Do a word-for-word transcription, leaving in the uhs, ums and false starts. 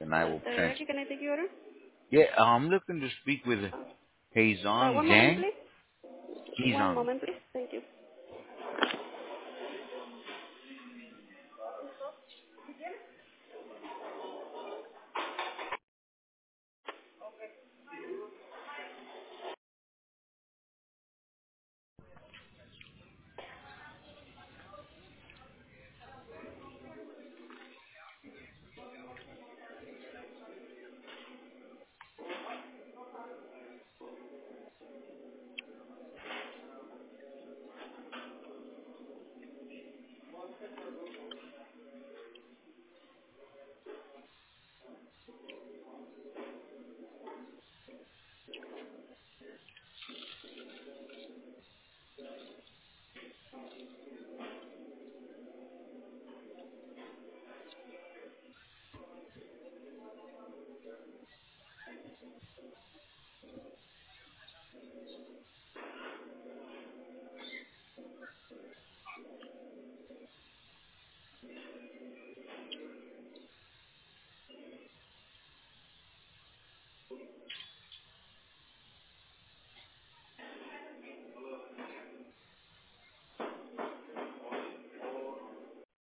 and I Uh, will Teriyaki, transfer. can I take your order? Yeah, I'm looking to speak with Uh, Haizong one moment, Zhang. please. He's One on. moment, please. Thank you.